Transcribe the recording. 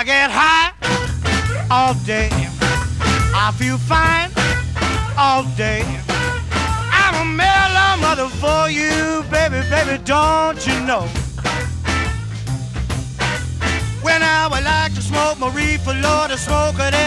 I get high all day. I feel fine all day. I'm a mellow mother for you, baby, baby, don't you know? When I would like to smoke my reefer, Lord, I smoke it